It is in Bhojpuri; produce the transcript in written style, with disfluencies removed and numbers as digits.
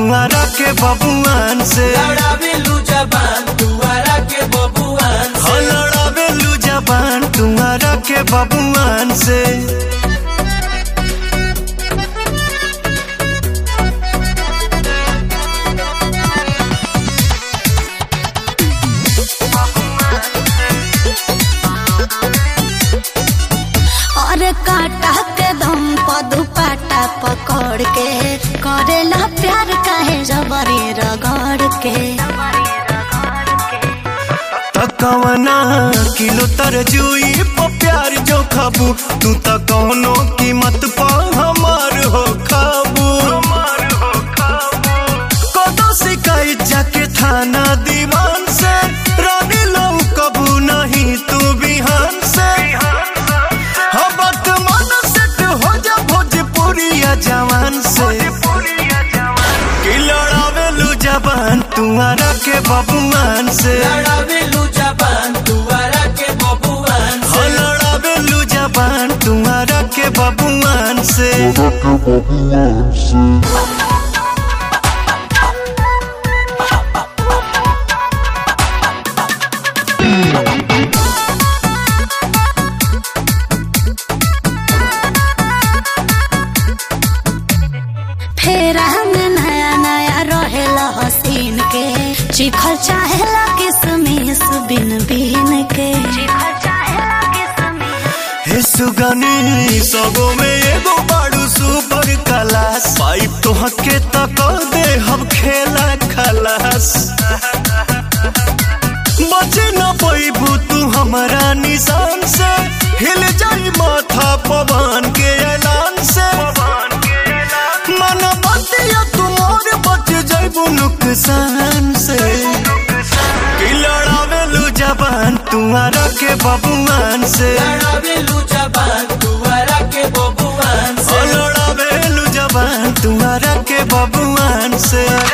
तुम्हारा के बबुआन से। लड़ावेलू जबान तुम्हारा के बबुआन से। हाँ लड़ावेलू जबान तुम्हारा के बबुआन से। और काटा के दम पर दुपट्टा पकड़ के करेला प्यार काहे जबरी रगड़ के। तकवना किलो तरजुई पर प्यार जो खाबू तू त कौनो कीमत पर हमार हो खाबू। कदो शिकायत जाके थाना दीवान से रानी लो कबू नहीं तू बिहान से। जवान से कि लड़ावेलू जबान तुम्हारा के बबुआन से। लड़ावेलू जबान तुम्हारा के बबुआन से। लड़ावेलू जबान तुम्हारा के बबुआन से। फेरा में नया नया रहेला हसीन के चिखल चाहेला किसमिस बिन बिन के। हे सुगनी सबो में एगो बाड़ू सुपर क्लास पाइप तो हके तक दे हम खेला खलास। बचे न पैबू तू हमारा निशान से हिल जाई माथा पवन के ऐलान से। मन बतिया तुमोर बच जाइबू नुकसान से कि लड़ावेलू जबान तुम्हारा के बबुआन से। लड़ावेलू जबान तुम्हारा के बबुआन से। लड़ावेलू जबान तुम्हारा के बबुआन से।